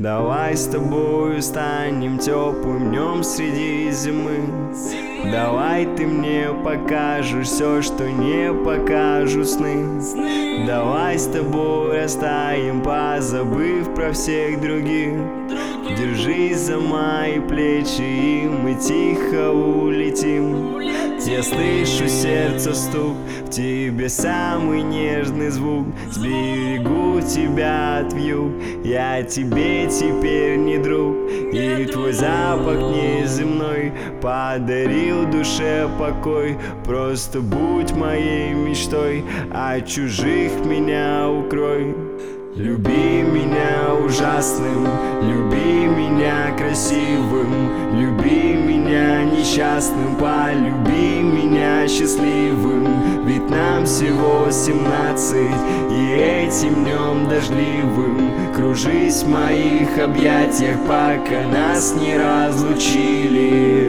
Давай с тобою станем теплым днем среди зимы. Давай ты мне покажешь все, что не покажут сны. Давай с тобой растаем, позабыв про всех других. Держись за мои плечи, и мы тихо улетим. Я слышу сердце стук, в тебе самый нежный звук. Сберегу тебя от вьюг, я тебе теперь не друг. И твой запах неземной подарил душе покой. Просто будь моей мечтой, а чужих меня укрой. Люби меня ужасным, люби меня красивым, люби меня несчастным, полюби меня счастливым. Ведь нам всего 17, и этим днем дождливым кружись в моих объятиях, пока нас не разлучили.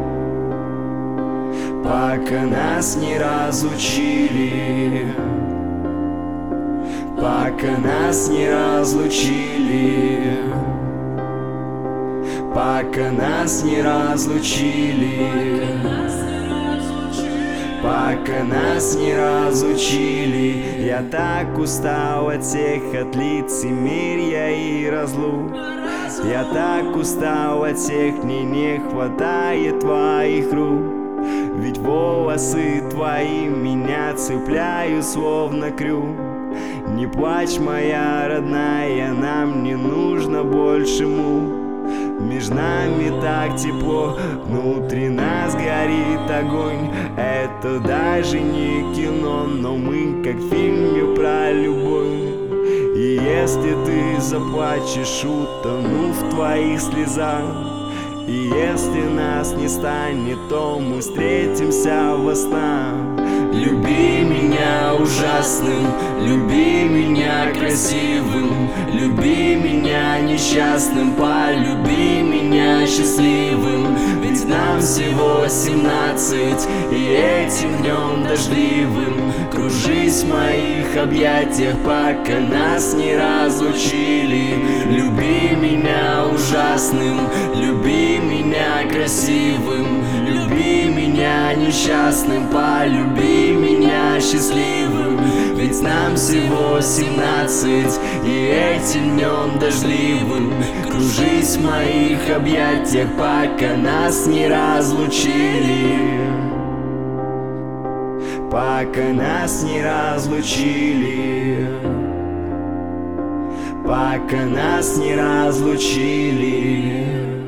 Пока нас не разлучили. Пока нас не разлучили. Пока нас не разлучили. Пока нас не разлучили. Я так устал от всех, от лицемерия и разлук. Я так устал от всех, мне не хватает твоих рук. Ведь волосы твои меня цепляют словно крюк. Не плачь, моя родная, нам не нужно больше мук. Между нами так тепло, внутри нас горит огонь. Это даже не кино, но мы как в фильме про любовь. И если ты заплачешь, утону в твоих слезах. И если нас не станет, то мы встретимся во снах. Люби меня ужасным, люби меня красивым, люби меня несчастным, полюби меня счастливым. Ведь нам всего 17, и этим днем дождливым кружись в моих объятиях, пока нас не разлучили. Люби меня ужасным, люби меня красивым, люби меня несчастным, полюби меня счастливым. Ведь нам всего 17, и этим днем дождливым кружись в моих объятиях, пока нас не разлучили. Пока нас не разлучили. Пока нас не разлучили.